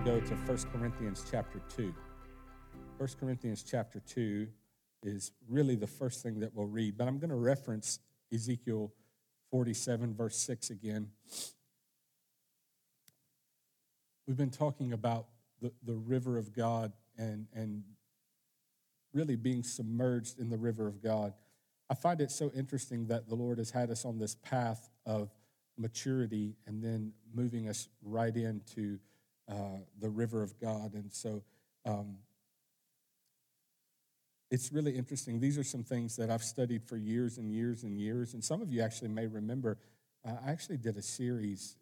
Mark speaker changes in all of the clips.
Speaker 1: go to 1 Corinthians chapter 2. 1 Corinthians chapter 2 is really the first thing that we'll read, but I'm going to reference Ezekiel 47, verse 6 again. We've been talking about the river of God and really being submerged in the river of God. I find it so interesting that the Lord has had us on this path of maturity and then moving us right into the river of God. And so it's really interesting. These are some things that I've studied for years and years and years. And some of you actually may remember, I actually did a series,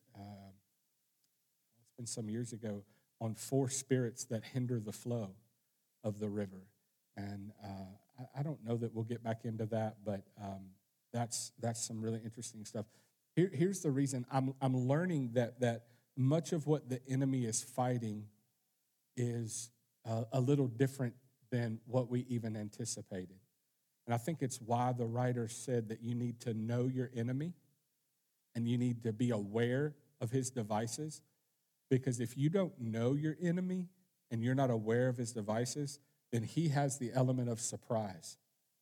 Speaker 1: it's been some years ago, on 4 spirits that hinder the flow of the river. And I don't know that we'll get back into that, but that's some really interesting stuff. Here's the reason. I'm learning that much of what the enemy is fighting is a little different than what we even anticipated. And I think it's why the writer said that you need to know your enemy and you need to be aware of his devices. Because if you don't know your enemy and you're not aware of his devices, then he has the element of surprise.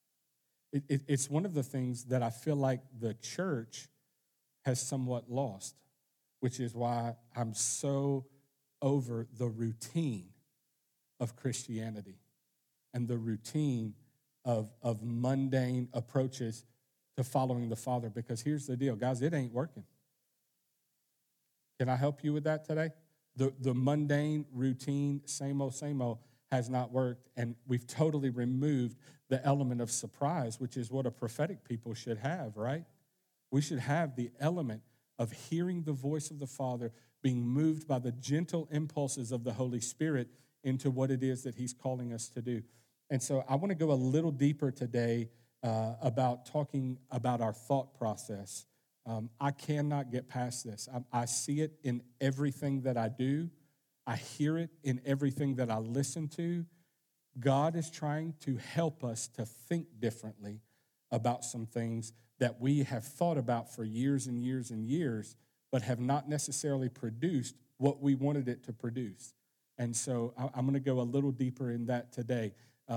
Speaker 1: It's one of the things that I feel like the church has somewhat lost, which is why I'm so over the routine of Christianity and the routine of mundane approaches to following the Father. Because here's the deal, guys, it ain't working. Can I help you with that today? The mundane routine, same old, has not worked, and we've totally removed the element of surprise, which is what a prophetic people should have, right? We should have the element of hearing the voice of the Father, being moved by the gentle impulses of the Holy Spirit into what it is that he's calling us to do. And so I want to go a little deeper today about talking about our thought process. I cannot get past this. I see it in everything that I do. I hear it in everything that I listen to. God is trying to help us to think differently about some things that we have thought about for years and years and years, but have not necessarily produced what we wanted it to produce. And so I'm going to go a little deeper in that today.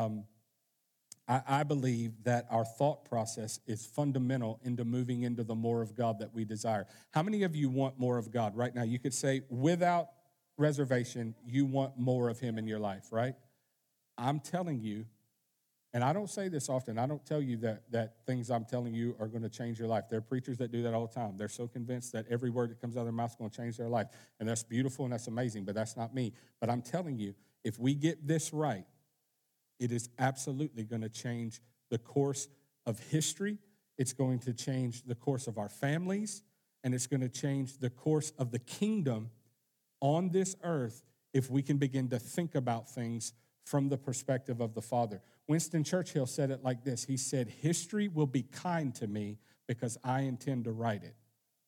Speaker 1: I believe that our thought process is fundamental into moving into the more of God that we desire. How many of you want more of God right now? You could say without reservation, you want more of him in your life, right? I'm telling you, and I don't say this often, I don't tell you that things I'm telling you are going to change your life. There are preachers that do that all the time. They're so convinced that every word that comes out of their mouth is going to change their life. And that's beautiful and that's amazing, but that's not me. But I'm telling you, if we get this right, it is absolutely going to change the course of history. It's going to change the course of our families, and it's going to change the course of the kingdom on this earth if we can begin to think about things from the perspective of the Father. Winston Churchill said it like this. He said, "History will be kind to me because I intend to write it."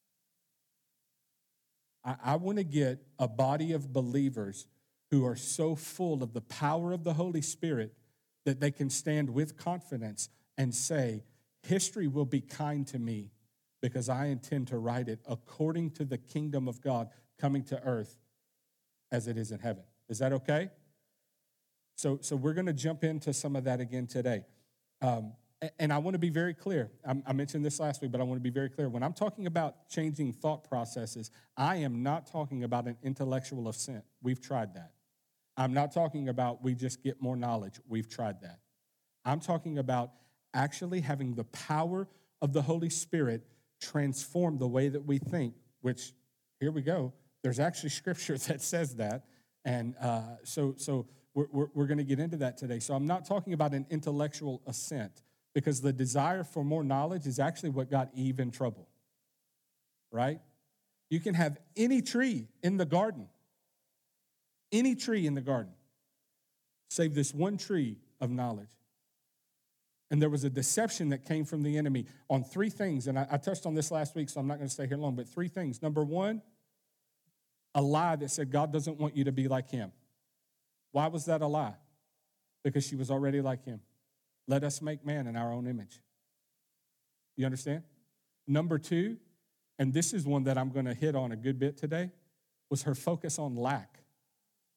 Speaker 1: I want to get a body of believers who are so full of the power of the Holy Spirit that they can stand with confidence and say, history will be kind to me because I intend to write it according to the kingdom of God coming to earth as it is in heaven. Is that okay? So we're going to jump into some of that again today. And I want to be very clear. I mentioned this last week, but I want to be very clear. When I'm talking about changing thought processes, I am not talking about an intellectual assent. We've tried that. I'm not talking about we just get more knowledge. We've tried that. I'm talking about actually having the power of the Holy Spirit transform the way that we think, which, here we go, there's actually scripture that says that. And so we're going to get into that today. So I'm not talking about an intellectual assent, because the desire for more knowledge is actually what got Eve in trouble, right? You can have any tree in the garden, save this one tree of knowledge. And there was a deception that came from the enemy on 3 things. And I touched on this last week, so I'm not going to stay here long, but 3 things. Number 1, a lie that said God doesn't want you to be like him. Why was that a lie? Because she was already like him. Let us make man in our own image. You understand? Number 2, and this is one that I'm going to hit on a good bit today, was her focus on lack.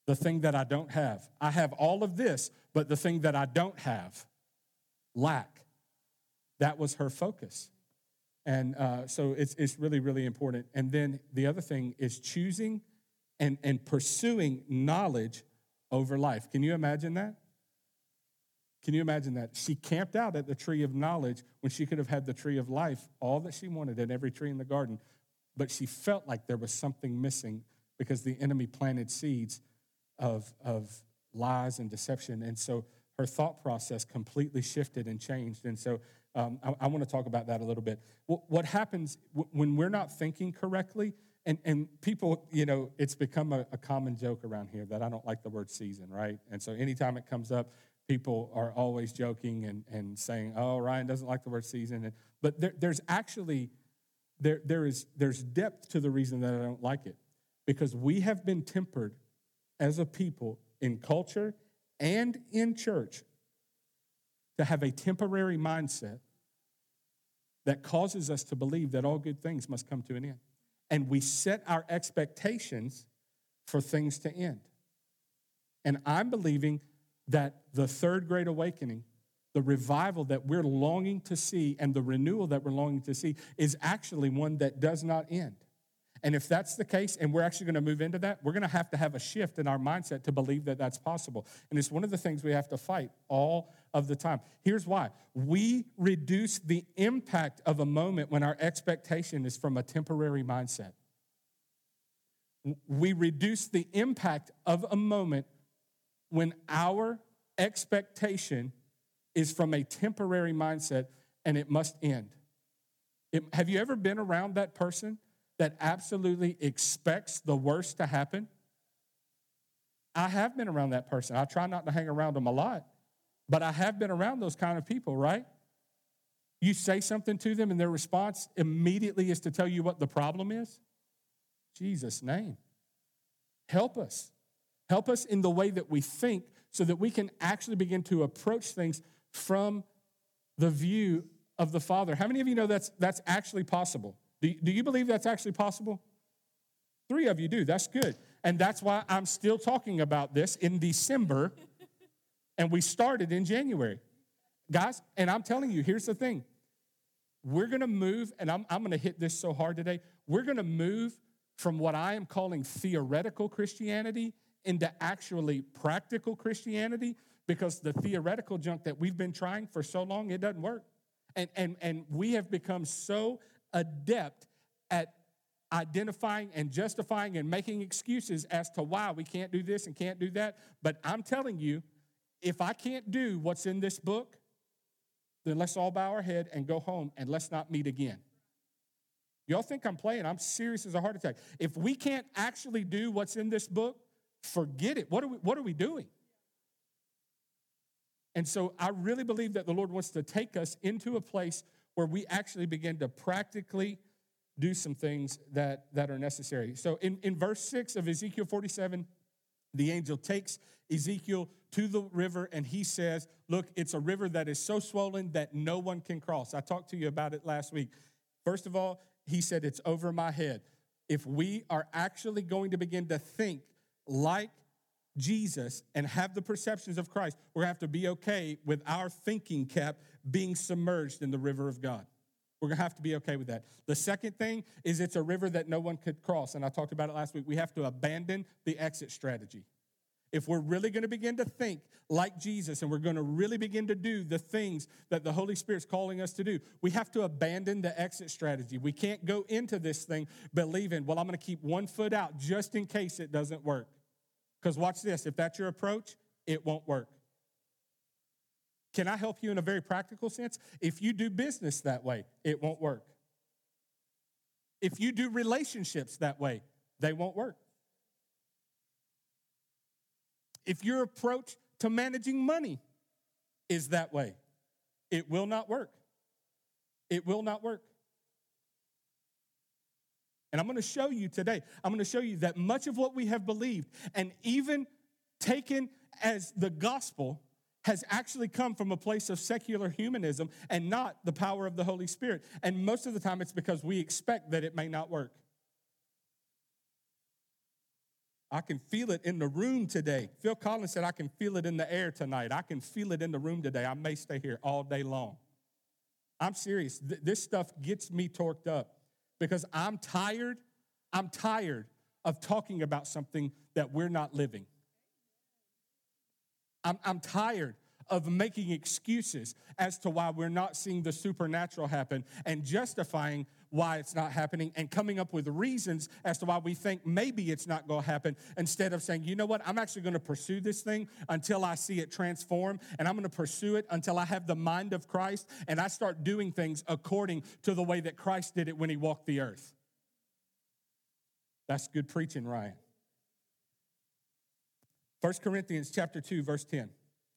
Speaker 1: the thing that I don't have. I have all of this, but the thing that I don't have, lack. That was her focus. And so it's really, really important. And then the other thing is choosing and pursuing knowledge over life. Can you imagine that? Can you imagine that? She camped out at the tree of knowledge when she could have had the tree of life, all that she wanted at every tree in the garden. But she felt like there was something missing because the enemy planted seeds of lies and deception. And so her thought process completely shifted and changed. And so I want to talk about that a little bit. What happens when we're not thinking correctly, and people, it's become a common joke around here that I don't like the word season, right? And so anytime it comes up, people are always joking and saying, oh, Ryan doesn't like the word season. But there's actually, there's depth to the reason that I don't like it. Because we have been tempered as a people in culture and in church to have a temporary mindset that causes us to believe that all good things must come to an end. And we set our expectations for things to end. And I'm believing that the third great awakening, the revival that we're longing to see and the renewal that we're longing to see is actually one that does not end. And if that's the case, and we're actually going to move into that, we're going to have a shift in our mindset to believe that that's possible. And it's one of the things we have to fight all of the time. Here's why. We reduce the impact of a moment when our expectation is from a temporary mindset. We reduce the impact of a moment when our expectation is from a temporary mindset and it must end. Have you ever been around that person that absolutely expects the worst to happen? I have been around that person. I try not to hang around them a lot, but I have been around those kind of people, right? You say something to them and their response immediately is to tell you what the problem is. Jesus' name. Help us. Help us in the way that we think so that we can actually begin to approach things from the view of the Father. How many of you know that's actually possible? Do you believe that's actually possible? 3 of you do. That's good. And that's why I'm still talking about this in December, and we started in January. Guys, and I'm telling you, here's the thing. We're going to move, and I'm going to hit this so hard today. We're going to move from what I am calling theoretical Christianity into actually practical Christianity, because the theoretical junk that we've been trying for so long, it doesn't work. And we have become so adept at identifying and justifying and making excuses as to why we can't do this and can't do that. But I'm telling you, if I can't do what's in this book, then let's all bow our head and go home and let's not meet again. Y'all think I'm playing? I'm serious as a heart attack. If we can't actually do what's in this book, forget it. What are we doing? And so I really believe that the Lord wants to take us into a place where we actually begin to practically do some things that are necessary. So in verse 6 of Ezekiel 47, the angel takes Ezekiel to the river and he says, look, it's a river that is so swollen that no one can cross. I talked to you about it last week. First of all, he said, it's over my head. If we are actually going to begin to think like Jesus and have the perceptions of Christ, we're going to have to be okay with our thinking cap being submerged in the river of God. We're going to have to be okay with that. The second thing is it's a river that no one could cross, and I talked about it last week. We have to abandon the exit strategy. If we're really going to begin to think like Jesus and we're going to really begin to do the things that the Holy Spirit's calling us to do, we have to abandon the exit strategy. We can't go into this thing believing, well, I'm going to keep one foot out just in case it doesn't work. Because watch this, if that's your approach, it won't work. Can I help you in a very practical sense? If you do business that way, it won't work. If you do relationships that way, they won't work. If your approach to managing money is that way, it will not work. It will not work. And I'm going to show you today, I'm going to show you that much of what we have believed and even taken as the gospel has actually come from a place of secular humanism and not the power of the Holy Spirit. And most of the time it's because we expect that it may not work. I can feel it in the room today. Phil Collins said, I can feel it in the air tonight. I can feel it in the room today. I may stay here all day long. I'm serious. This stuff gets me torqued up because I'm tired. I'm tired of talking about something that we're not living. I'm tired of making excuses as to why we're not seeing the supernatural happen and justifying why it's not happening and coming up with reasons as to why we think maybe it's not going to happen instead of saying, you know what, I'm actually going to pursue this thing until I see it transform, and I'm going to pursue it until I have the mind of Christ and I start doing things according to the way that Christ did it when he walked the earth. That's good preaching, Ryan. 1 Corinthians chapter 2, verse 10.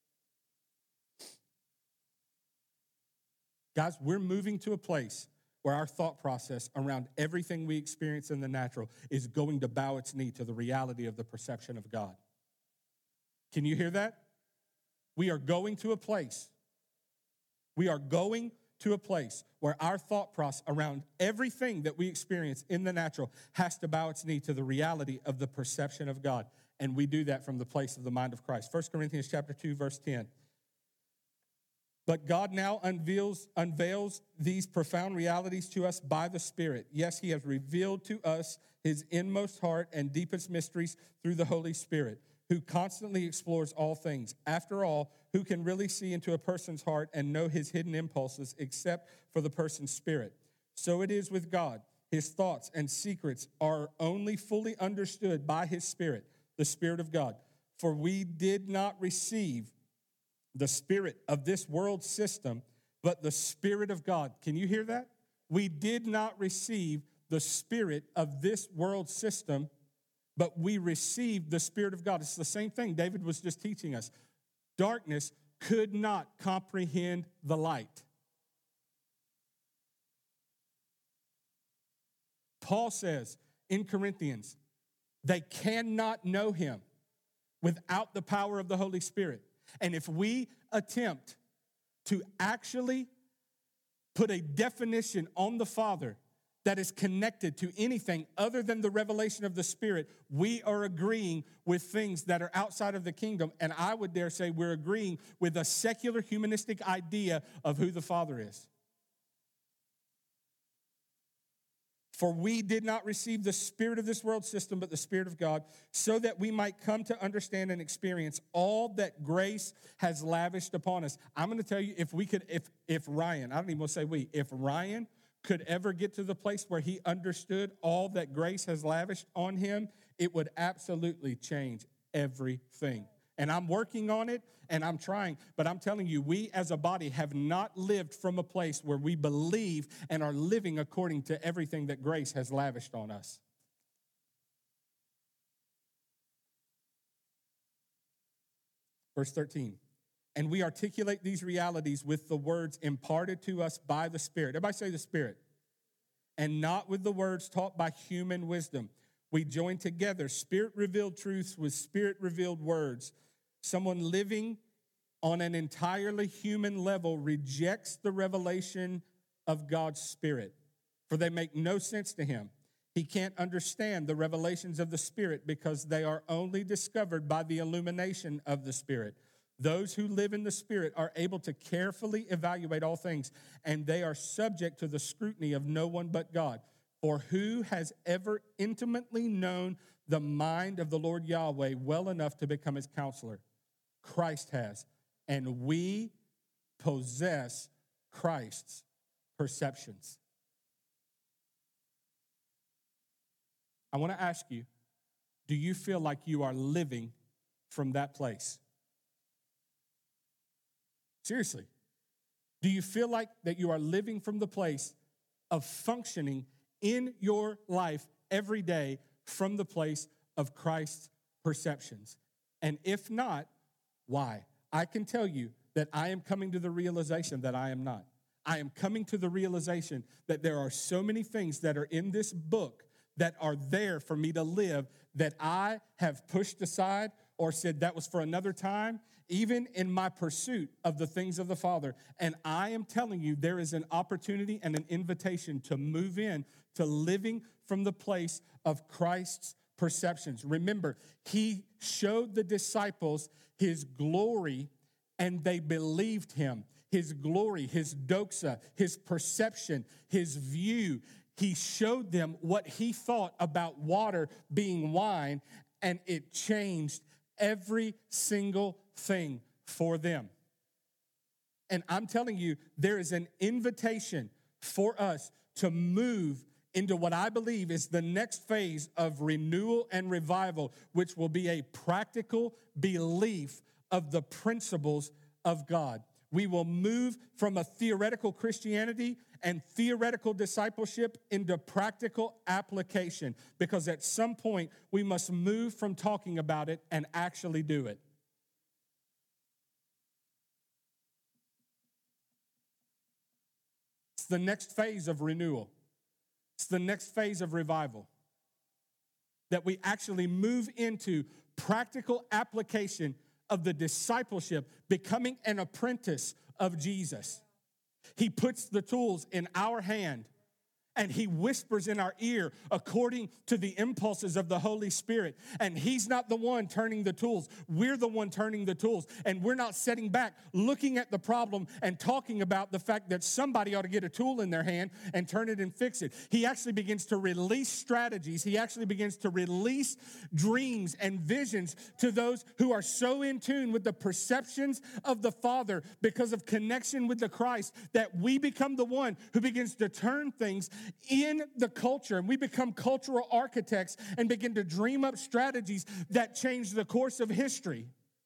Speaker 1: Guys, we're moving to a place where our thought process around everything we experience in the natural is going to bow its knee to the reality of the perception of God. Can you hear that? We are going to a place. We are going to a place where our thought process around everything that we experience in the natural has to bow its knee to the reality of the perception of God. And we do that from the place of the mind of Christ. 1 Corinthians chapter 2, verse 10. But God now unveils these profound realities to us by the Spirit. Yes, he has revealed to us his inmost heart and deepest mysteries through the Holy Spirit, who constantly explores all things. After all, who can really see into a person's heart and know his hidden impulses except for the person's spirit? So it is with God. His thoughts and secrets are only fully understood by his Spirit, the Spirit of God. For we did not receive the spirit of this world system, but the Spirit of God. Can you hear that? We did not receive the spirit of this world system, but we received the Spirit of God. It's the same thing David was just teaching us. Darkness could not comprehend the light. Paul says in Corinthians, they cannot know him without the power of the Holy Spirit. And if we attempt to actually put a definition on the Father that is connected to anything other than the revelation of the Spirit, we are agreeing with things that are outside of the kingdom. And I would dare say we're agreeing with a secular humanistic idea of who the Father is. For we did not receive the spirit of this world system, but the Spirit of God, so that we might come to understand and experience all that grace has lavished upon us. I'm going to tell you, if Ryan, I don't even want to say we, if Ryan could ever get to the place where he understood all that grace has lavished on him, it would absolutely change everything. And I'm working on it, and I'm trying. But I'm telling you, we as a body have not lived from a place where we believe and are living according to everything that grace has lavished on us. Verse 13. And we articulate these realities with the words imparted to us by the Spirit. Everybody say the Spirit. And not with the words taught by human wisdom. We join together Spirit-revealed truths with Spirit-revealed words. Someone living on an entirely human level rejects the revelation of God's Spirit, for they make no sense to him. He can't understand the revelations of the Spirit because they are only discovered by the illumination of the Spirit. Those who live in the Spirit are able to carefully evaluate all things, and they are subject to the scrutiny of no one but God. For who has ever intimately known the mind of the Lord Yahweh well enough to become his counselor? Christ has, and we possess Christ's perceptions. I want to ask you, do you feel like you are living from that place? Seriously, do you feel like that you are living from the place of functioning in your life every day from the place of Christ's perceptions? And if not, why? I can tell you that I am coming to the realization that I am not. I am coming to the realization that there are so many things that are in this book that are there for me to live that I have pushed aside or said that was for another time, even in my pursuit of the things of the Father. And I am telling you, there is an opportunity and an invitation to move in to living from the place of Christ's perceptions. Remember, he showed the disciples his glory and they believed him. His glory, his doxa, his perception, his view. He showed them what he thought about water being wine, and it changed every single thing for them. And I'm telling you, there is an invitation for us to move into what I believe is the next phase of renewal and revival, which will be a practical belief of the principles of God. We will move from a theoretical Christianity and theoretical discipleship into practical application, because at some point we must move from talking about it and actually do it. It's the next phase of renewal. It's the next phase of revival, that we actually move into practical application of the discipleship, becoming an apprentice of Jesus. He puts the tools in our hand and he whispers in our ear according to the impulses of the Holy Spirit. And he's not the one turning the tools. We're the one turning the tools. And we're not sitting back looking at the problem and talking about the fact that somebody ought to get a tool in their hand and turn it and fix it. He actually begins to release strategies. He actually begins to release dreams and visions to those who are so in tune with the perceptions of the Father because of connection with the Christ, that we become the one who begins to turn things in the culture, and we become cultural architects and begin to dream up strategies that change the course of history.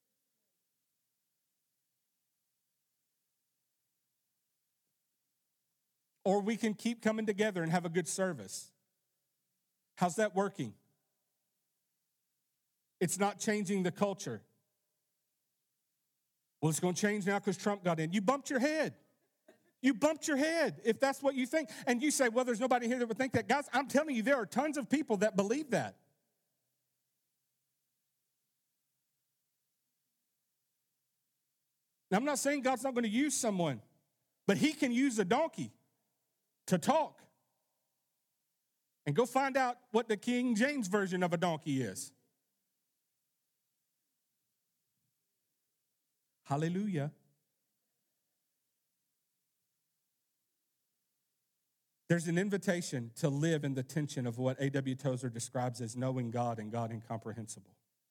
Speaker 1: Or we can keep coming together and have a good service. How's that working? It's not changing the culture. Well, it's going to change now because Trump got in. You bumped your head. You bumped your head if that's what you think. And you say, well, there's nobody here that would think that. Guys, I'm telling you, there are tons of people that believe that. Now, I'm not saying God's not going to use someone, but he can use a donkey to talk. And go find out what the King James version of a donkey is. Hallelujah. There's an invitation to live in the tension of what A.W. Tozer describes as knowing God and God incomprehensible.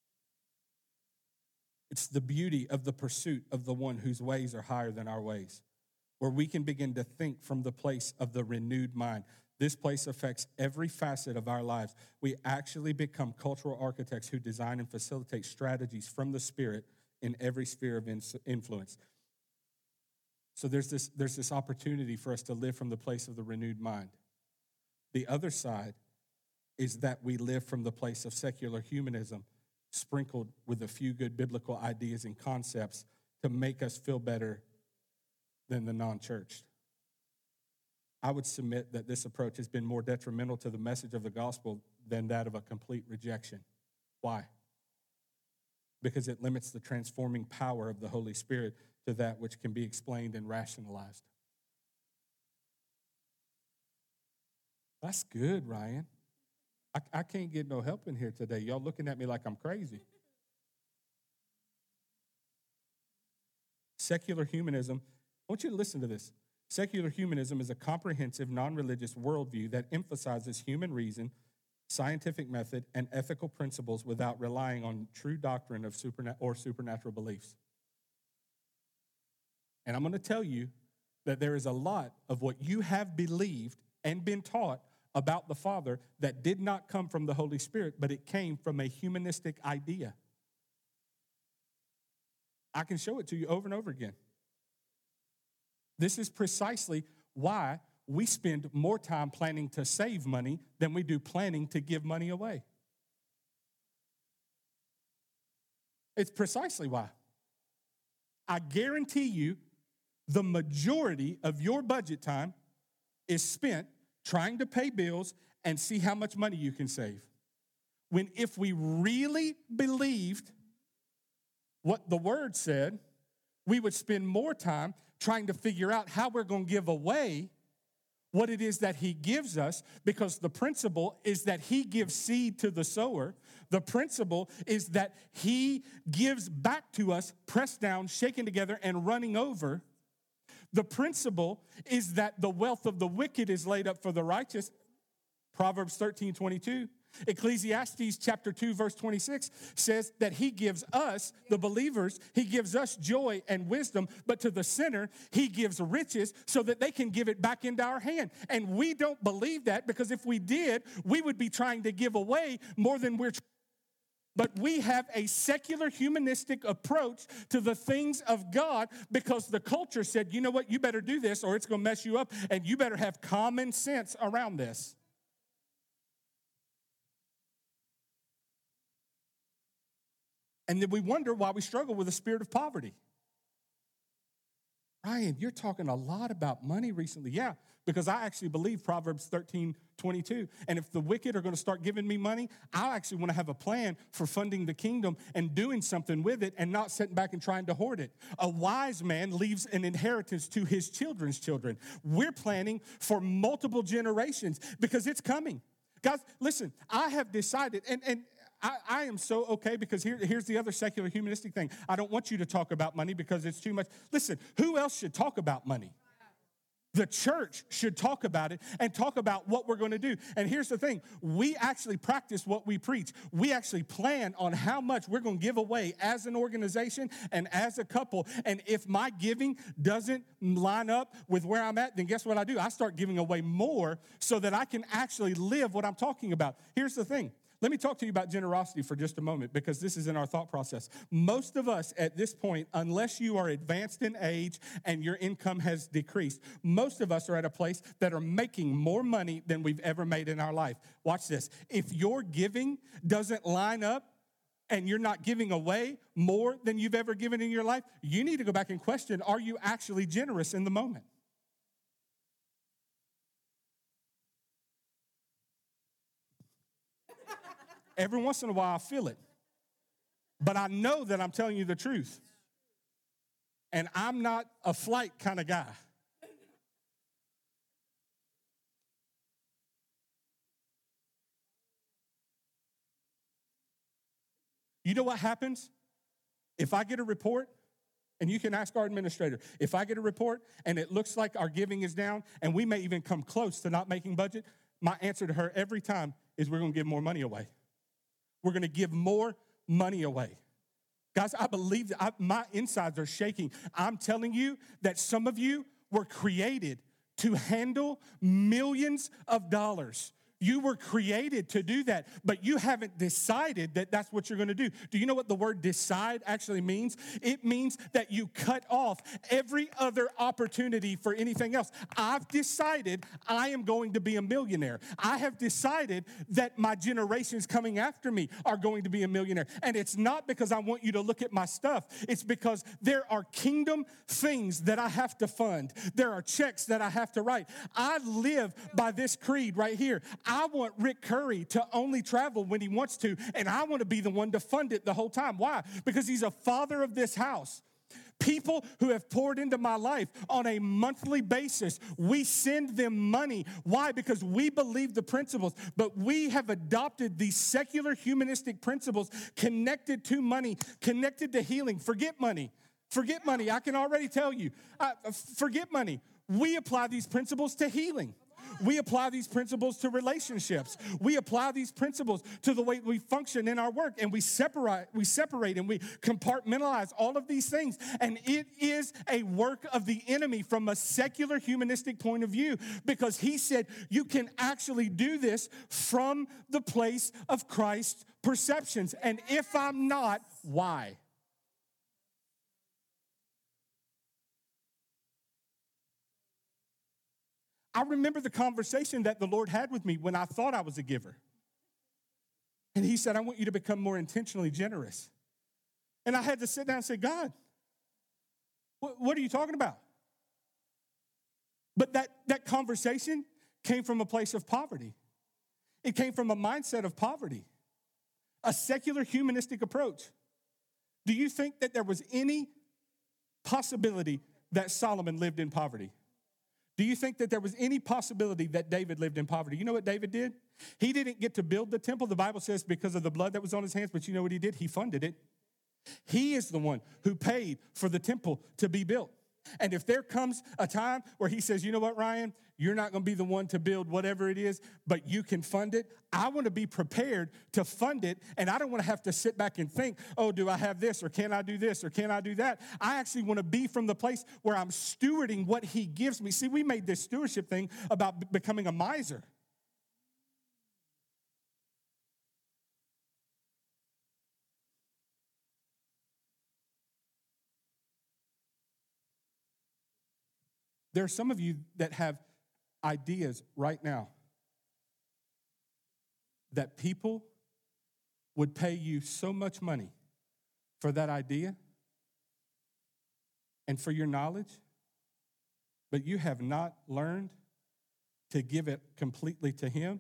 Speaker 1: It's the beauty of the pursuit of the one whose ways are higher than our ways, where we can begin to think from the place of the renewed mind. This place affects every facet of our lives. We actually become cultural architects who design and facilitate strategies from the Spirit in every sphere of influence. So there's this opportunity for us to live from the place of the renewed mind. The other side is that we live from the place of secular humanism, sprinkled with a few good biblical ideas and concepts to make us feel better than the non-churched. I would submit that this approach has been more detrimental to the message of the gospel than that of a complete rejection. Why? Because it limits the transforming power of the Holy Spirit to that which can be explained and rationalized. That's good, Ryan. I can't get no help in here today. Y'all looking at me like I'm crazy. Secular humanism, I want you to listen to this. Secular humanism is a comprehensive, non-religious worldview that emphasizes human reason, scientific method, and ethical principles without relying on true doctrine of supernatural beliefs. And I'm going to tell you that there is a lot of what you have believed and been taught about the Father that did not come from the Holy Spirit, but it came from a humanistic idea. I can show it to you over and over again. This is precisely why we spend more time planning to save money than we do planning to give money away. It's precisely why. I guarantee you the majority of your budget time is spent trying to pay bills and see how much money you can save. When if we really believed what the Word said, we would spend more time trying to figure out how we're going to give away what it is that he gives us, because the principle is that he gives seed to the sower. The principle is that he gives back to us, pressed down, shaken together, and running over. The principle is that the wealth of the wicked is laid up for the righteous. Proverbs 13:22. Ecclesiastes chapter 2, verse 26 says that he gives us, the believers, he gives us joy and wisdom, but to the sinner, he gives riches so that they can give it back into our hand. And we don't believe that, because if we did, we would be trying to give away more than we're trying. But we have a secular humanistic approach to the things of God, because the culture said, you know what, you better do this or it's going to mess you up, and you better have common sense around this. And then we wonder why we struggle with a spirit of poverty. Ryan, you're talking a lot about money recently. Yeah, because I actually believe Proverbs 13:22. And if the wicked are going to start giving me money, I actually want to have a plan for funding the kingdom and doing something with it and not sitting back and trying to hoard it. A wise man leaves an inheritance to his children's children. We're planning for multiple generations because it's coming. Guys, listen, I have decided, and I am so okay, because here's the other secular humanistic thing. I don't want you to talk about money because it's too much. Listen, who else should talk about money? The church should talk about it and talk about what we're going to do. And here's the thing. We actually practice what we preach. We actually plan on how much we're going to give away as an organization and as a couple. And if my giving doesn't line up with where I'm at, then guess what I do? I start giving away more so that I can actually live what I'm talking about. Here's the thing. Let me talk to you about generosity for just a moment, because this is in our thought process. Most of us at this point, unless you are advanced in age and your income has decreased, most of us are at a place that are making more money than we've ever made in our life. Watch this. If your giving doesn't line up and you're not giving away more than you've ever given in your life, you need to go back and question, are you actually generous in the moment? Every once in a while, I feel it. But I know that I'm telling you the truth. And I'm not a flight kind of guy. You know what happens? If I get a report, and you can ask our administrator, if I get a report and it looks like our giving is down, and we may even come close to not making budget, my answer to her every time is, we're going to give more money away. We're going to give more money away. Guys, I believe that my insides are shaking. I'm telling you that some of you were created to handle millions of dollars. You were created to do that, but you haven't decided that that's what you're going to do. Do you know what the word decide actually means? It means that you cut off every other opportunity for anything else. I've decided I am going to be a millionaire. I have decided that my generations coming after me are going to be a millionaire. And it's not because I want you to look at my stuff. It's because there are kingdom things that I have to fund. There are checks that I have to write. I live by this creed right here. I want Rick Curry to only travel when he wants to, and I want to be the one to fund it the whole time. Why? Because he's a father of this house. People who have poured into my life on a monthly basis, we send them money. Why? Because we believe the principles, but we have adopted these secular humanistic principles connected to money, connected to healing. Forget money. Forget money. I can already tell you. Forget money. We apply these principles to healing. We apply these principles to relationships. We apply these principles to the way we function in our work, and we separate and we compartmentalize all of these things. And it is a work of the enemy from a secular humanistic point of view, because he said you can actually do this from the place of Christ's perceptions. And if I'm not, why? I remember the conversation that the Lord had with me when I thought I was a giver. And he said, I want you to become more intentionally generous. And I had to sit down and say, God, what are you talking about? But that conversation came from a place of poverty. It came from a mindset of poverty, a secular humanistic approach. Do you think that there was any possibility that Solomon lived in poverty? Do you think that there was any possibility that David lived in poverty? You know what David did? He didn't get to build the temple, the Bible says, because of the blood that was on his hands, but you know what he did? He funded it. He is the one who paid for the temple to be built. And if there comes a time where he says, you know what, Ryan, you're not going to be the one to build whatever it is, but you can fund it, I want to be prepared to fund it, and I don't want to have to sit back and think, oh, do I have this, or can I do this, or can I do that? I actually want to be from the place where I'm stewarding what he gives me. See, we made this stewardship thing about becoming a miser. There are some of you that have ideas right now that people would pay you so much money for that idea and for your knowledge, but you have not learned to give it completely to him.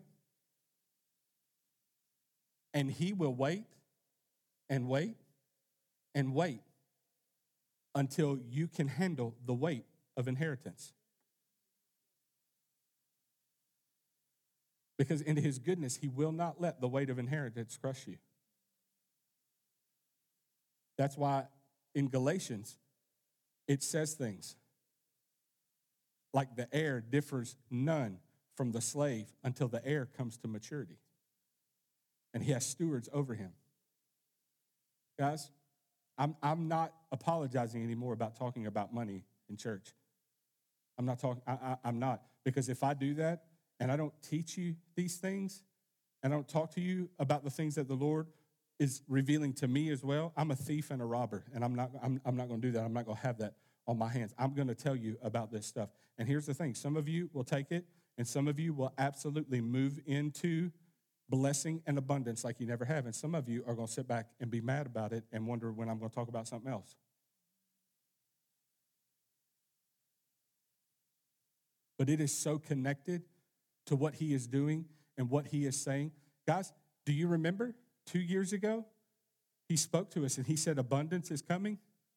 Speaker 1: And he will wait and wait and wait until you can handle the weight of inheritance. Because in his goodness, he will not let the weight of inheritance crush you. That's why in Galatians, it says things like the heir differs none from the slave until the heir comes to maturity. And he has stewards over him. Guys, I'm not apologizing anymore about talking about money in church. I'm not. Because if I do that and I don't teach you these things and I don't talk to you about the things that the Lord is revealing to me as well, I'm a thief and a robber. And I'm not going to do that. I'm not going to have that on my hands. I'm going to tell you about this stuff. And here's the thing. Some of you will take it and some of you will absolutely move into blessing and abundance like you never have. And some of you are going to sit back and be mad about it and wonder when I'm going to talk about something else. But it is so connected to what he is doing and what he is saying. Guys, do you remember 2 years ago? He spoke to us and he said abundance is coming.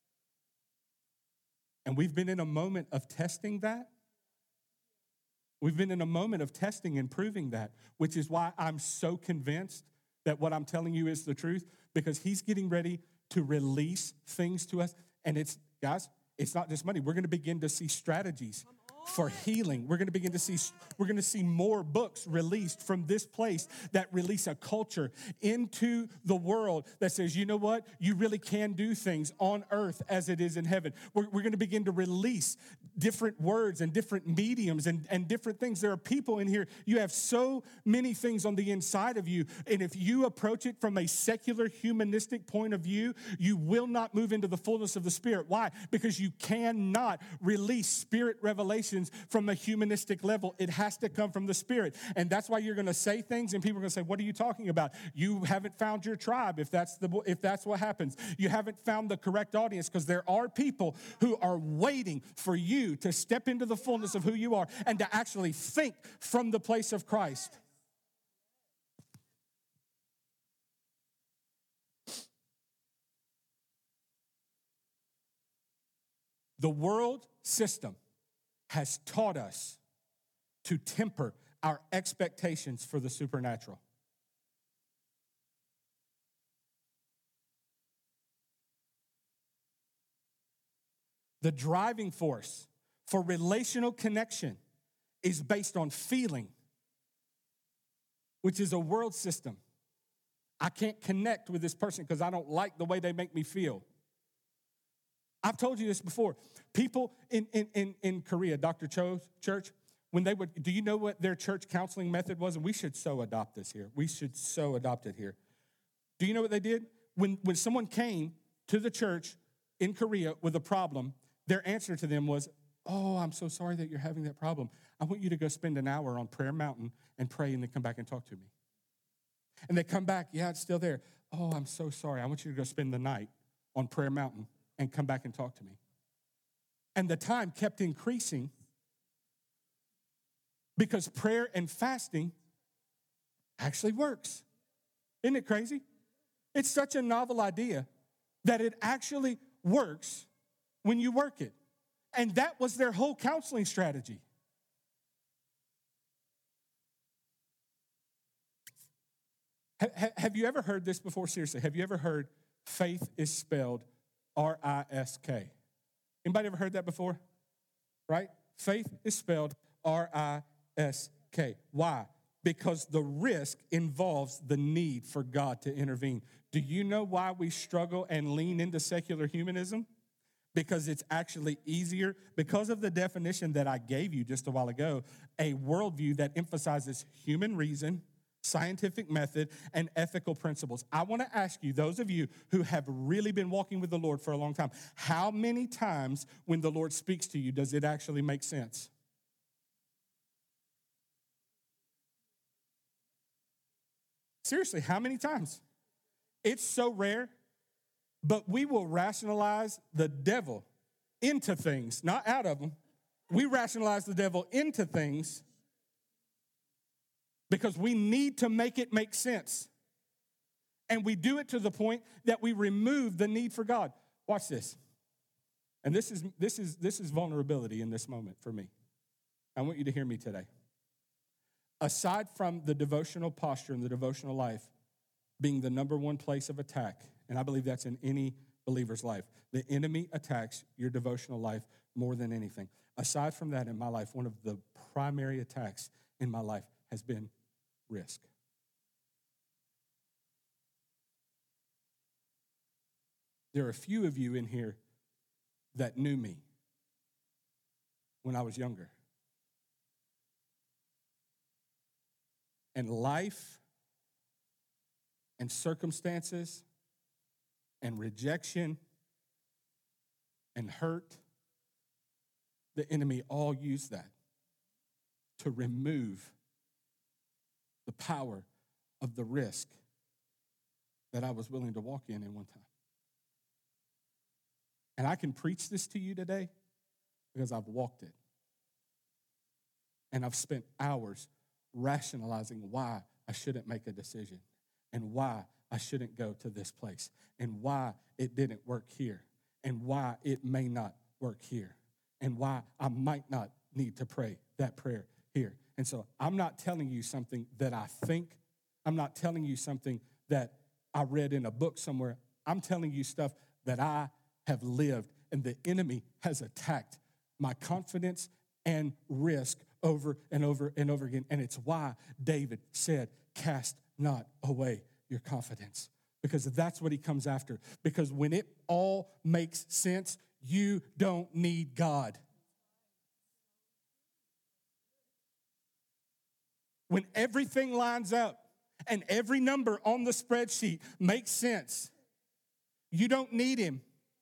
Speaker 1: And we've been in a moment of testing that. We've been in a moment of testing and proving that, which is why I'm so convinced that what I'm telling you is the truth, because he's getting ready to release things to us. And it's, guys, it's not just money. We're going to begin to see strategies for healing. We're going to see more books released from this place that release a culture into the world that says, you know what? You really can do things on earth as it is in heaven. We're going to begin to release different words and different mediums and different things. There are people in here, you have so many things on the inside of you, and if you approach it from a secular, humanistic point of view, you will not move into the fullness of the Spirit. Why? Because you cannot release Spirit revelation from a humanistic level. It has to come from the Spirit. And that's why you're going to say things and people are going to say, what are you talking about? You haven't found your tribe if that's what happens. You haven't found the correct audience, because there are people who are waiting for you to step into the fullness of who you are and to actually think from the place of Christ. The world system has taught us to temper our expectations for the supernatural. The driving force for relational connection is based on feeling, which is a world system. I can't connect with this person because I don't like the way they make me feel. I've told you this before. People in Korea, Dr. Cho's church, when they would, do you know what their church counseling method was? And we should so adopt this here. We should so adopt it here. Do you know what they did? When someone came to the church in Korea with a problem, their answer to them was, oh, I'm so sorry that you're having that problem. I want you to go spend an hour on Prayer Mountain and pray and then come back and talk to me. And they come back, yeah, it's still there. Oh, I'm so sorry. I want you to go spend the night on Prayer Mountain and come back and talk to me. And the time kept increasing because prayer and fasting actually works. Isn't it crazy? It's such a novel idea that it actually works when you work it. And that was their whole counseling strategy. Have you ever heard this before? Seriously, have you ever heard faith is spelled R-I-S-K? Anybody ever heard that before? Right? Faith is spelled R-I-S-K. Why? Because the risk involves the need for God to intervene. Do you know why we struggle and lean into secular humanism? Because it's actually easier, because of the definition that I gave you just a while ago, a worldview that emphasizes human reason, scientific method, and ethical principles. I want to ask you, those of you who have really been walking with the Lord for a long time, how many times when the Lord speaks to you does it actually make sense? Seriously, how many times? It's so rare, but we will rationalize the devil into things, not out of them. We rationalize the devil into things because we need to make it make sense. And we do it to the point that we remove the need for God. Watch this. And this is vulnerability in this moment for me. I want you to hear me today. Aside from the devotional posture and the devotional life being the number one place of attack, and I believe that's in any believer's life, the enemy attacks your devotional life more than anything. Aside from that, in my life, one of the primary attacks in my life has been risk. There are a few of you in here that knew me when I was younger. And life and circumstances and rejection and hurt, the enemy all use that to remove the power of the risk that I was willing to walk in one time. And I can preach this to you today because I've walked it. And I've spent hours rationalizing why I shouldn't make a decision and why I shouldn't go to this place and why it didn't work here and why it may not work here and why I might not need to pray that prayer here. And so I'm not telling you something that I think. I'm not telling you something that I read in a book somewhere. I'm telling you stuff that I have lived, and the enemy has attacked my confidence and risk over and over and over again. And it's why David said, cast not away your confidence, because that's what he comes after. Because when it all makes sense, you don't need God. When everything lines up and every number on the spreadsheet makes sense, you don't need him.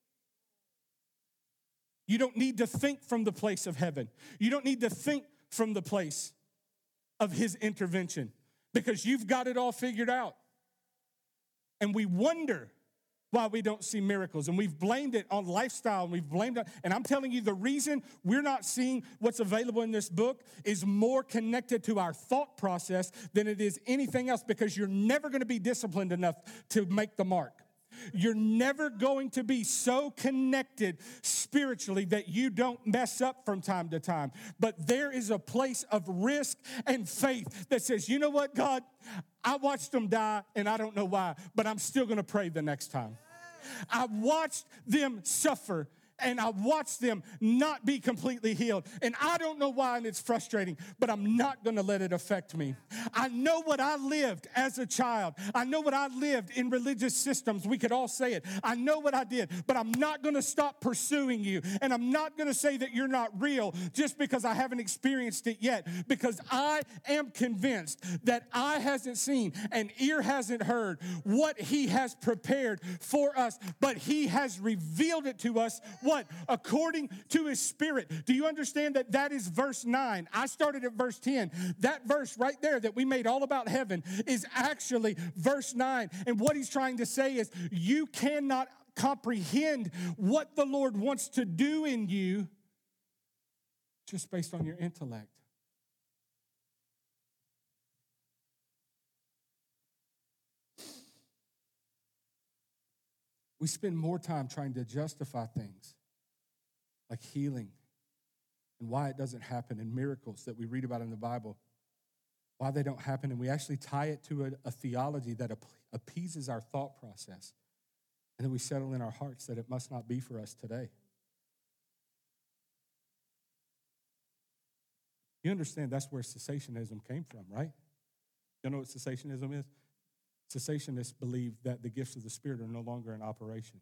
Speaker 1: You don't need to think from the place of heaven. You don't need to think from the place of his intervention because you've got it all figured out. And we wonder why we don't see miracles. And we've blamed it on lifestyle, and we've blamed it. And I'm telling you, the reason we're not seeing what's available in this book is more connected to our thought process than it is anything else, because you're never going to be disciplined enough to make the mark. You're never going to be so connected spiritually that you don't mess up from time to time. But there is a place of risk and faith that says, you know what, God, I watched them die and I don't know why, but I'm still going to pray the next time. I watched them suffer and I watched them not be completely healed. And I don't know why, and it's frustrating, but I'm not going to let it affect me. I know what I lived as a child. I know what I lived in religious systems. We could all say it. I know what I did, but I'm not going to stop pursuing you. And I'm not going to say that you're not real just because I haven't experienced it yet, because I am convinced that eye hasn't seen and ear hasn't heard what he has prepared for us, but he has revealed it to us. What? According to his Spirit. Do you understand that that is verse 9? I started at verse 10. That verse right there that we made all about heaven is actually verse 9. And what he's trying to say is you cannot comprehend what the Lord wants to do in you just based on your intellect. We spend more time trying to justify things like healing and why it doesn't happen, and miracles that we read about in the Bible, why they don't happen, and we actually tie it to a theology that appeases our thought process. And then we settle in our hearts that it must not be for us today. You understand that's where cessationism came from, right? You know what cessationism is? Cessationists believe that the gifts of the Spirit are no longer in operation,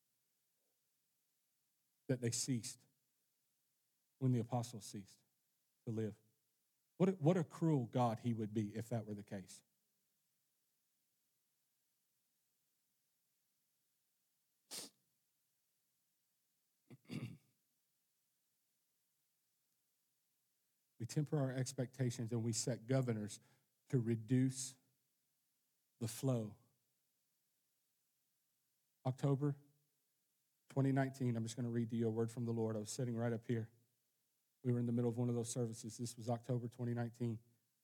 Speaker 1: that they ceased when the apostles ceased to live. What a cruel God he would be if that were the case. We temper our expectations and we set governors to reduce the flow. October 2019, I'm just going to read to you a word from the Lord. I was sitting right up here. We were in the middle of one of those services. This was October 2019.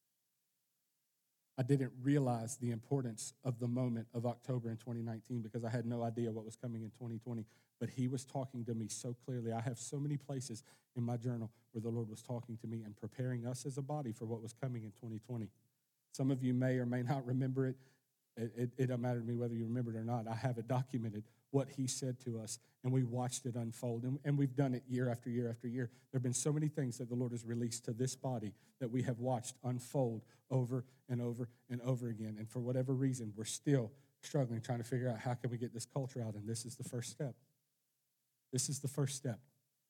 Speaker 1: I didn't realize the importance of the moment of October in 2019 because I had no idea what was coming in 2020. But he was talking to me so clearly. I have so many places in my journal where the Lord was talking to me and preparing us as a body for what was coming in 2020. Some of you may or may not remember it. It doesn't matter to me whether you remember it or not. I have it documented, what he said to us, and we watched it unfold. And we've done it year after year after year. There have been so many things that the Lord has released to this body that we have watched unfold over and over and over again. And for whatever reason, we're still struggling, trying to figure out how can we get this culture out, and this is the first step. This is the first step.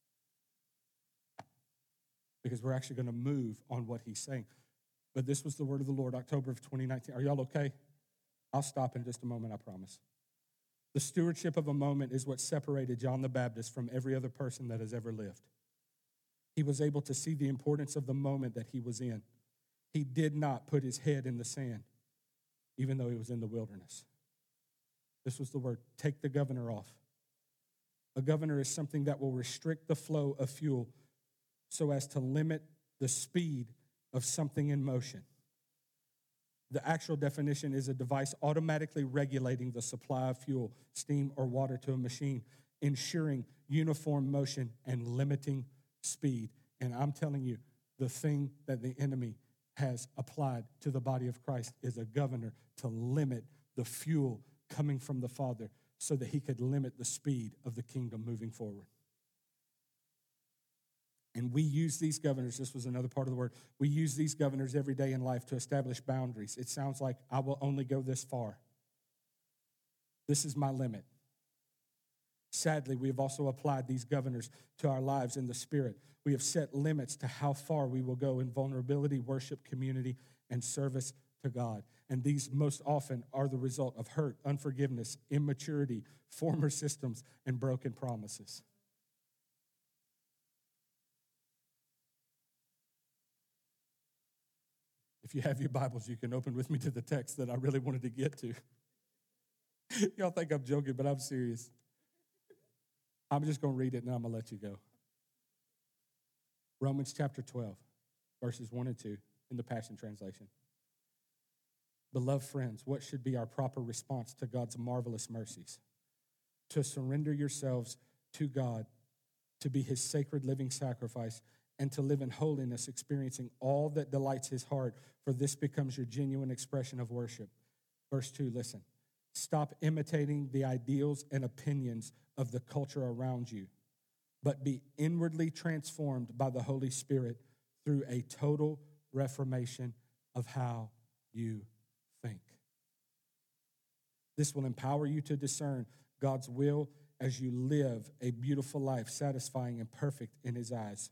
Speaker 1: Because we're actually going to move on what he's saying. But this was the word of the Lord, October of 2019. Are y'all okay? I'll stop in just a moment, I promise. The stewardship of a moment is what separated John the Baptist from every other person that has ever lived. He was able to see the importance of the moment that he was in. He did not put his head in the sand, even though he was in the wilderness. This was the word, take the governor off. A governor is something that will restrict the flow of fuel so as to limit the speed of something in motion. The actual definition is a device automatically regulating the supply of fuel, steam, or water to a machine, ensuring uniform motion and limiting speed. And I'm telling you, the thing that the enemy has applied to the body of Christ is a governor to limit the fuel coming from the Father so that he could limit the speed of the kingdom moving forward. And we use these governors, this was another part of the word, we use these governors every day in life to establish boundaries. It sounds like I will only go this far. This is my limit. Sadly, we have also applied these governors to our lives in the Spirit. We have set limits to how far we will go in vulnerability, worship, community, and service to God. And these most often are the result of hurt, unforgiveness, immaturity, former systems, and broken promises. If you have your Bibles, you can open with me to the text that I really wanted to get to. Y'all think I'm joking, but I'm serious. I'm just going to read it and I'm going to let you go. Romans chapter 12, verses 1 and 2 in the Passion Translation. Beloved friends, what should be our proper response to God's marvelous mercies? To surrender yourselves to God, to be his sacred living sacrifice, and to live in holiness, experiencing all that delights his heart, for this becomes your genuine expression of worship. Verse 2, listen. Stop imitating the ideals and opinions of the culture around you, but be inwardly transformed by the Holy Spirit through a total reformation of how you think. This will empower you to discern God's will as you live a beautiful life, satisfying and perfect in his eyes.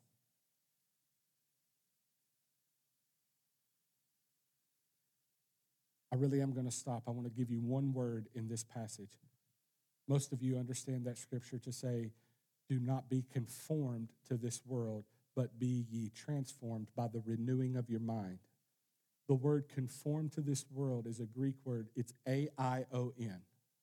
Speaker 1: I really am going to stop. I want to give you one word in this passage. Most of you understand that scripture to say, do not be conformed to this world, but be ye transformed by the renewing of your mind. The word conform to this world is a Greek word. It's A-I-O-N.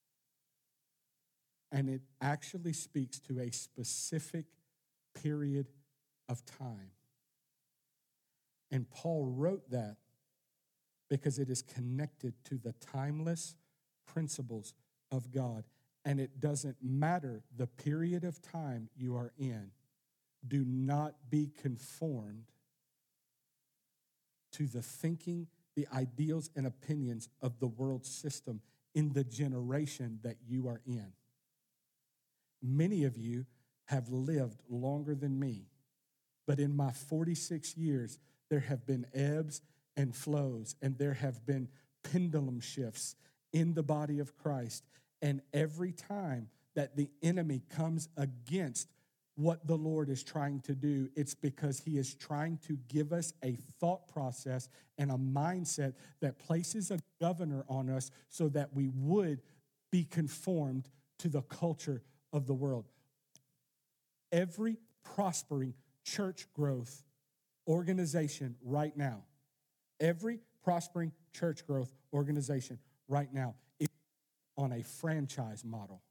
Speaker 1: And it actually speaks to a specific period of time. And Paul wrote that because it is connected to the timeless principles of God. And it doesn't matter the period of time you are in. Do not be conformed to the thinking the ideals and opinions of the world system in the generation that you are in. Many of you have lived longer than me, but in my 46 years, there have been ebbs and flows, and there have been pendulum shifts in the body of Christ. And every time that the enemy comes against what the Lord is trying to do, it's because he is trying to give us a thought process and a mindset that places a governor on us so that we would be conformed to the culture of the world. Every prospering church growth organization right now, every prospering church growth organization right now is on a franchise model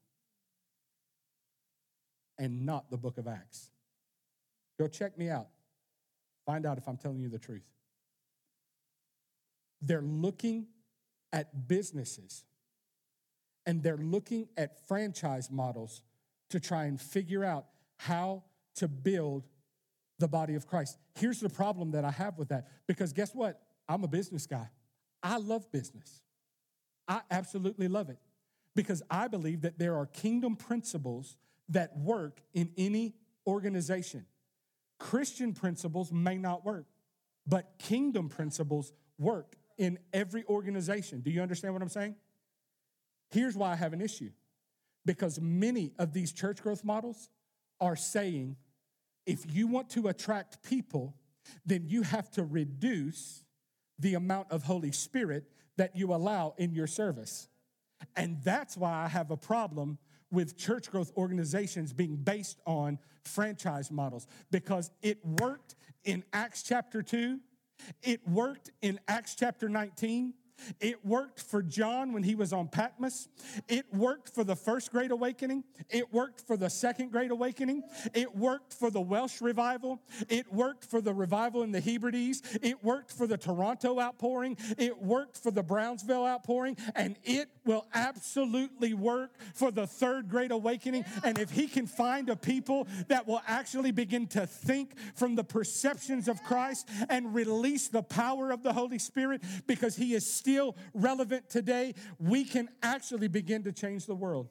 Speaker 1: and not the book of Acts. Go check me out. Find out if I'm telling you the truth. They're looking at businesses and they're looking at franchise models to try and figure out how to build the body of Christ. Here's the problem that I have with that, because guess what? I'm a business guy. I love business. I absolutely love it because I believe that there are kingdom principles that work in any organization. Christian principles may not work, but kingdom principles work in every organization. Do you understand what I'm saying? Here's why I have an issue. Because many of these church growth models are saying, if you want to attract people, then you have to reduce the amount of Holy Spirit that you allow in your service. And that's why I have a problem with church growth organizations being based on franchise models, because it worked in Acts chapter 2. It worked in Acts chapter 19. It worked for John when he was on Patmos. It worked for the first Great Awakening. It worked for the second Great Awakening. It worked for the Welsh revival. It worked for the revival in the Hebrides. It worked for the Toronto outpouring. It worked for the Brownsville outpouring. And it will absolutely work for the third Great Awakening. And if he can find a people that will actually begin to think from the perceptions of Christ and release the power of the Holy Spirit, because he is still relevant today, we can actually begin to change the world.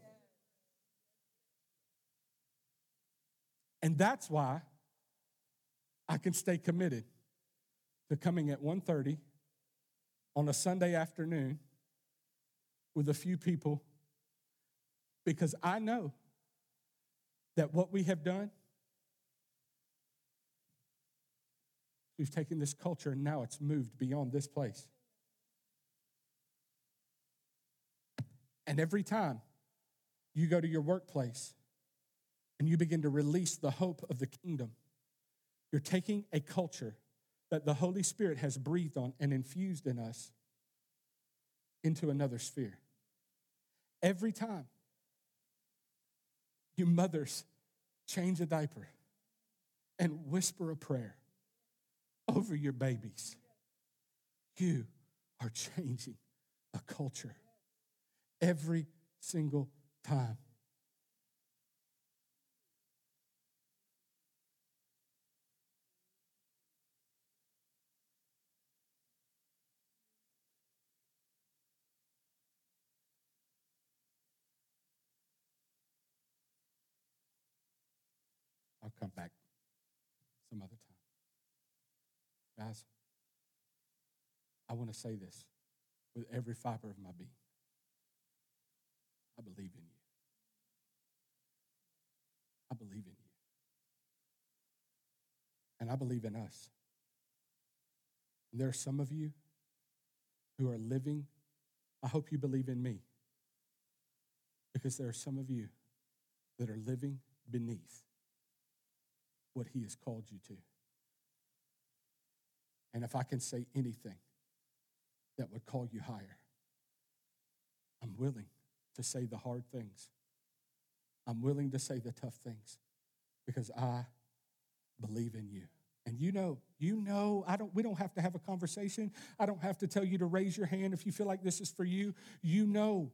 Speaker 1: And that's why I can stay committed to coming at 1:30 on a Sunday afternoon with a few people, because I know that what we have done, we've taken this culture and now it's moved beyond this place. And every time you go to your workplace and you begin to release the hope of the kingdom, you're taking a culture that the Holy Spirit has breathed on and infused in us into another sphere. Every time you mothers change a diaper and whisper a prayer over your babies, you are changing a culture. Every single time. I'll come back some other time. Guys, I want to say this with every fiber of my being. I believe in you. I believe in you. And I believe in us. And there are some of you who are living, I hope you believe in me, because there are some of you that are living beneath what he has called you to. And if I can say anything that would call you higher, I'm willing to say the hard things. I'm willing to say the tough things because I believe in you. And you know, we don't have to have a conversation. I don't have to tell you to raise your hand if you feel like this is for you. You know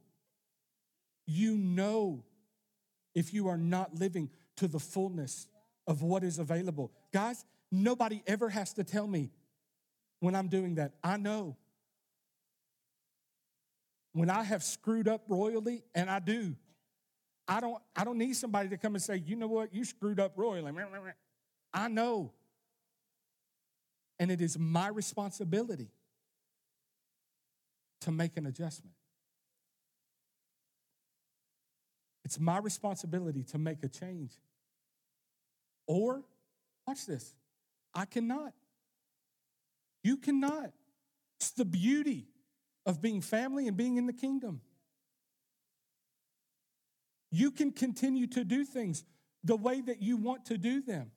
Speaker 1: if you are not living to the fullness of what is available. Guys, nobody ever has to tell me when I'm doing that. I know when I have screwed up royally, and I do, I don't need somebody to come and say, you know what, you screwed up royally. I know. And it is my responsibility to make an adjustment. It's my responsibility to make a change. Or, watch this, I cannot. You cannot. It's the beauty of being family and being in the kingdom. You can continue to do things the way that you want to do them.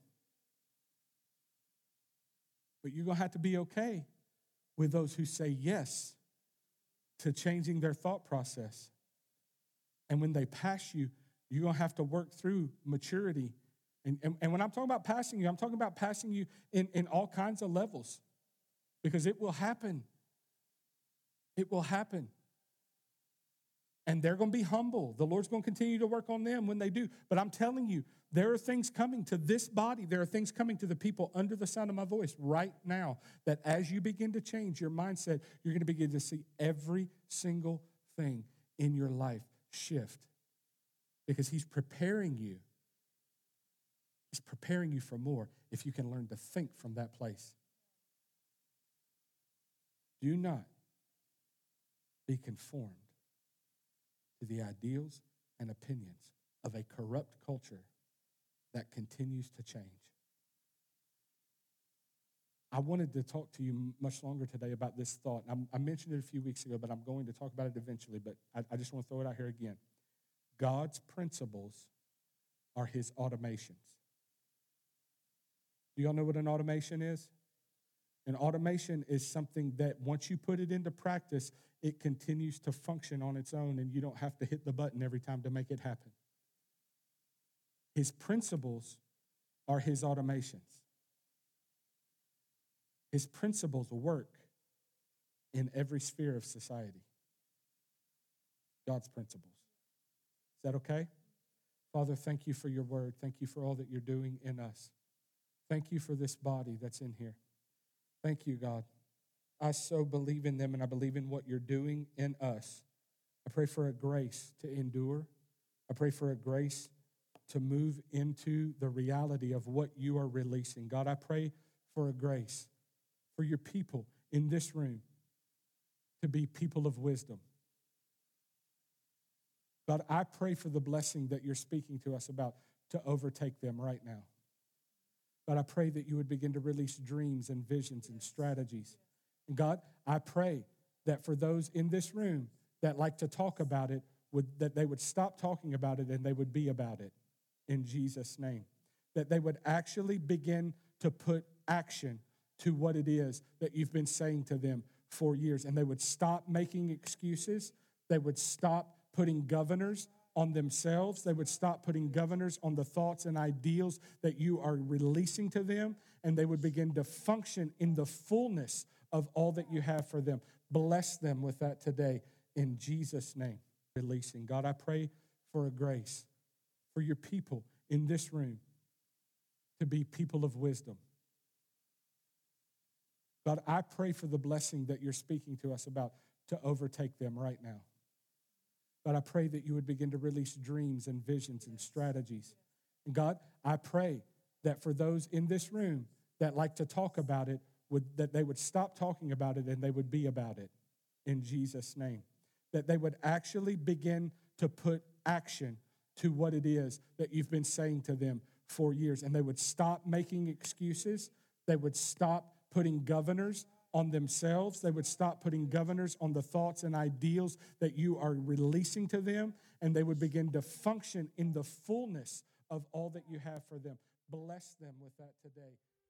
Speaker 1: But you're going to have to be okay with those who say yes to changing their thought process. And when they pass you, you're going to have to work through maturity. And when I'm talking about passing you, I'm talking about passing you in all kinds of levels. Because it will happen. It will happen. And they're going to be humble. The Lord's going to continue to work on them when they do. But I'm telling you, there are things coming to this body. There are things coming to the people under the sound of my voice right now that as you begin to change your mindset, you're going to begin to see every single thing in your life shift. Because He's preparing you. He's preparing you for more if you can learn to think from that place. Do not be conformed to the ideals and opinions of a corrupt culture that continues to change. I wanted to talk to you much longer today about this thought. I mentioned it a few weeks ago, but I'm going to talk about it eventually, but I just want to throw it out here again. God's principles are His automations. Do y'all know what an automation is? An automation is something that once you put it into practice, it continues to function on its own and you don't have to hit the button every time to make it happen. His principles are His automations. His principles work in every sphere of society. God's principles. Is that okay? Father, thank you for your word. Thank you for all that you're doing in us. Thank you for this body that's in here. Thank you, God. I so believe in them and I believe in what you're doing in us. I pray for a grace to endure. I pray for a grace to move into the reality of what you are releasing. God, I pray for a grace for your people in this room to be people of wisdom. God, I pray for the blessing that you're speaking to us about to overtake them right now. God, I pray that you would begin to release dreams and visions and strategies. And God, I pray that for those in this room that like to talk about it, that they would stop talking about it and they would be about it in Jesus' name. That they would actually begin to put action to what it is that you've been saying to them for years. And they would stop making excuses. They would stop putting governors on themselves. They would stop putting governors on the thoughts and ideals that you are releasing to them, and they would begin to function in the fullness of all that you have for them. Bless them with that today in Jesus' name. Releasing. God, I pray for a grace for your people in this room to be people of wisdom. God, I pray for the blessing that you're speaking to us about to overtake them right now. God, I pray that you would begin to release dreams and visions and strategies. And God, I pray that for those in this room that like to talk about it, that they would stop talking about it and they would be about it in Jesus' name. That they would actually begin to put action to what it is that you've been saying to them for years. And they would stop making excuses. They would stop putting governors on themselves. They would stop putting governors on the thoughts and ideals that you are releasing to them, and they would begin to function in the fullness of all that you have for them. Bless them with that today.